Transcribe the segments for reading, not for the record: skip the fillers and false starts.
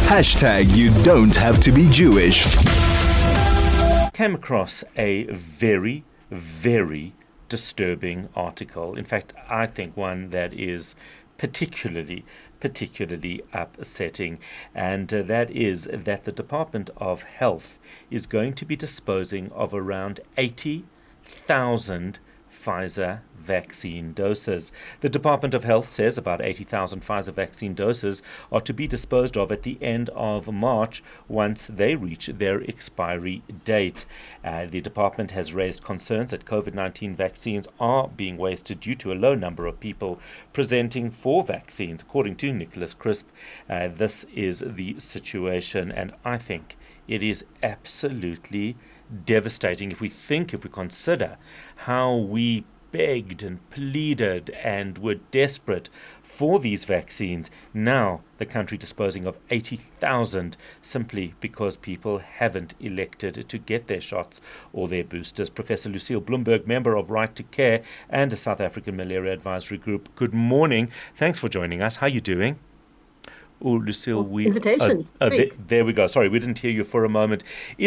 Hashtag you don't have to be Jewish. Came across a very, very disturbing article. In fact, I think one that is particularly upsetting, and that is that the Department of Health is going to be disposing of around 80,000 Pfizer vaccine doses. The Department of Health says about 80,000 Pfizer vaccine doses are to be disposed of at the end of March once they reach their expiry date. The department has raised concerns that COVID-19 vaccines are being wasted due to a low number of people presenting for vaccines. According to Nicholas Crisp, this is the situation, and I think it is absolutely devastating if we consider how we begged and pleaded and were desperate for these vaccines. Now the country disposing of 80,000 simply because people haven't elected to get their shots or their boosters. Professor Lucille Bloomberg, member of Right to Care and a South African Malaria Advisory Group. Good morning. Thanks for joining us. How are you doing? Oh, Lucille, invitation. There we go. Sorry, we didn't hear you for a moment.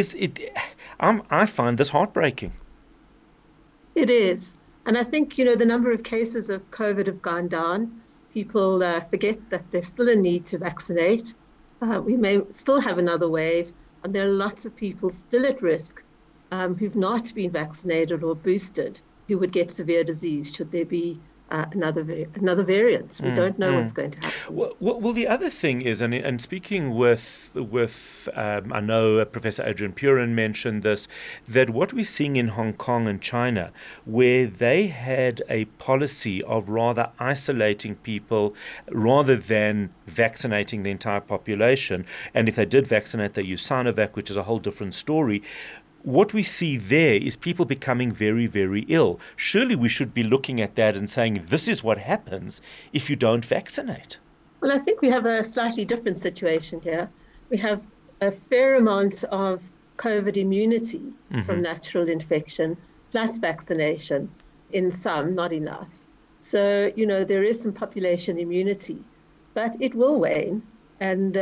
I find this heartbreaking. It is. And I think, the number of cases of COVID have gone down. People forget that there's still a need to vaccinate. We may still have another wave, and there are lots of people still at risk who've not been vaccinated or boosted who would get severe disease should there be another variant. We don't know what's going to happen. Well, the other thing is, and speaking with I know Professor Adrian Purin mentioned this, that what we're seeing in Hong Kong and China, where they had a policy of rather isolating people rather than vaccinating the entire population, and if they did vaccinate, they used Sinovac, which is a whole different story. What we see there is people becoming very, very ill. Surely we should be looking at that and saying this is what happens if you don't vaccinate. Well, I think we have a slightly different situation here. We have a fair amount of COVID immunity from natural infection plus vaccination. In some, not enough. So, there is some population immunity, but it will wane. And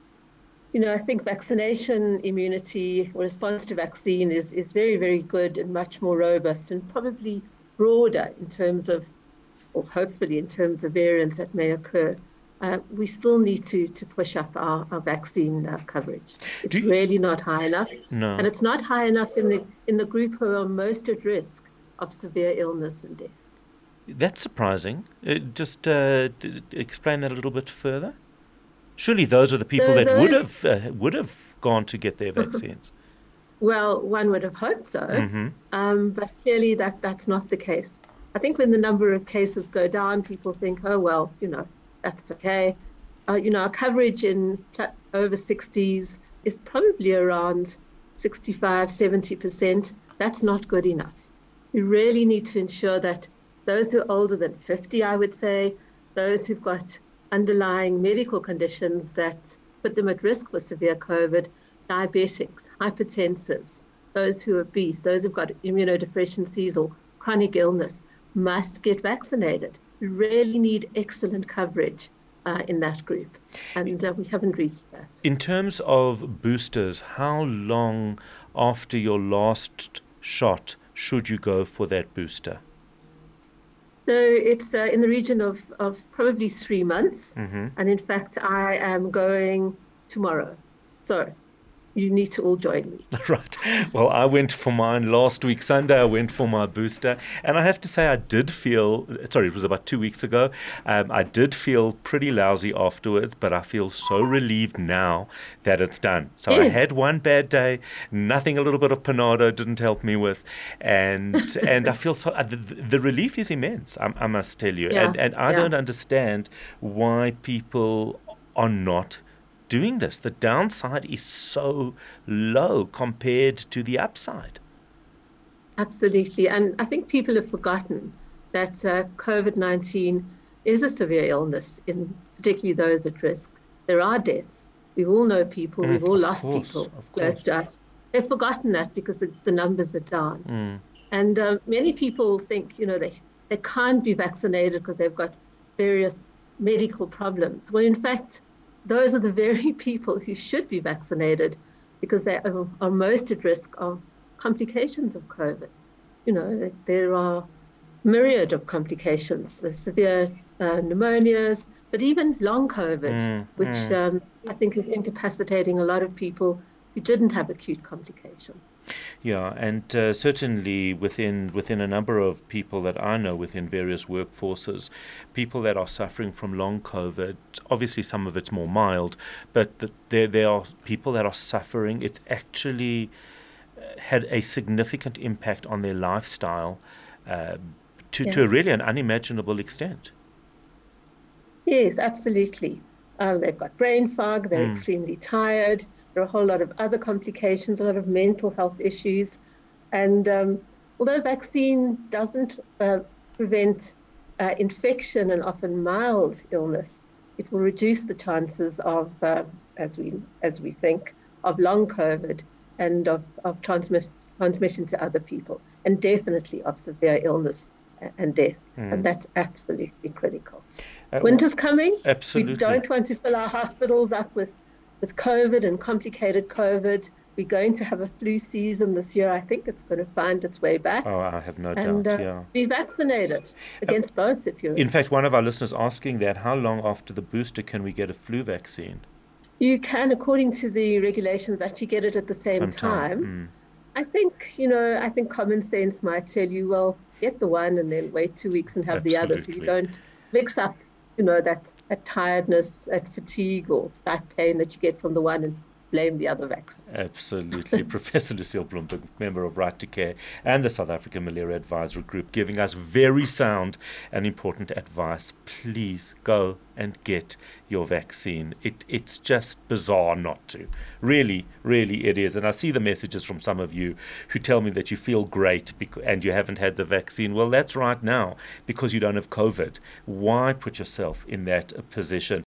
I think vaccination immunity or response to vaccine is very, very good and much more robust and probably broader in terms of, or hopefully in terms of variants that may occur. We still need to push up our vaccine coverage. It's really not high enough. No. And it's not high enough in the group who are most at risk of severe illness and death. That's surprising. Just explain that a little bit further. Surely those are the people that would have gone to get their vaccines. Well, one would have hoped so, but clearly that's not the case. I think when the number of cases go down, people think, oh, well, that's okay. Our coverage in over 60s is probably around 65, 70%. That's not good enough. We really need to ensure that those who are older than 50, I would say, those who've got underlying medical conditions that put them at risk for severe COVID, diabetics, hypertensives, those who are obese, those who've got immunodeficiencies or chronic illness must get vaccinated. We really need excellent coverage in that group, and we haven't reached that. In terms of boosters, how long after your last shot should you go for that booster? So it's in the region of probably 3 months. And in fact, I am going tomorrow. So you need to all join me. Right. Well, I went for mine last week, Sunday. I went for my booster. And I have to say, I did feel, it was about 2 weeks ago. I did feel pretty lousy afterwards, but I feel so relieved now that it's done. So I had one bad day, nothing a little bit of Panado didn't help me with. And I feel so, the relief is immense, I must tell you. Yeah. And I don't understand why people are not doing this. The downside is so low compared to the upside. Absolutely. And I think people have forgotten that COVID-19 is a severe illness, in particularly those at risk. There are deaths. We all know people. We've all lost people close to us. They've forgotten that because the numbers are down. And many people think, they can't be vaccinated because they've got various medical problems. Well, in fact, those are the very people who should be vaccinated because they are most at risk of complications of COVID. There are myriad of complications, the severe pneumonias, but even long COVID, which I think is incapacitating a lot of people who didn't have acute complications. Yeah, and certainly within a number of people that I know within various workforces, people that are suffering from long COVID, obviously some of it's more mild, but there are people that are suffering. It's actually had a significant impact on their lifestyle to really an unimaginable extent. Yes, absolutely. They've got brain fog, they're extremely tired, there are a whole lot of other complications, a lot of mental health issues. And although vaccine doesn't prevent infection and often mild illness, it will reduce the chances of, as we think, of long COVID and of transmission to other people, and definitely of severe illness and death. And that's absolutely critical. Winter's coming. Absolutely. We don't want to fill our hospitals up with COVID and complicated COVID. We're going to have a flu season this year. I think it's going to find its way back. Oh, I have no doubt, yeah. Be vaccinated against both if you're... In fact, one of our listeners asking that, how long after the booster can we get a flu vaccine? You can, according to the regulations, actually get it at the same time. I think common sense might tell you, well, get the one and then wait 2 weeks and have the other, so you don't mix up, that tiredness, that fatigue or side pain that you get from the one and blame the other vaccine. Absolutely. Professor Lucille Bloemberg, member of Right to Care and the South African Malaria Advisory Group, giving us very sound and important advice. Please go and get your vaccine. It's just bizarre not to. Really, really it is. And I see the messages from some of you who tell me that you feel great and you haven't had the vaccine. Well, that's right now because you don't have COVID. Why put yourself in that position?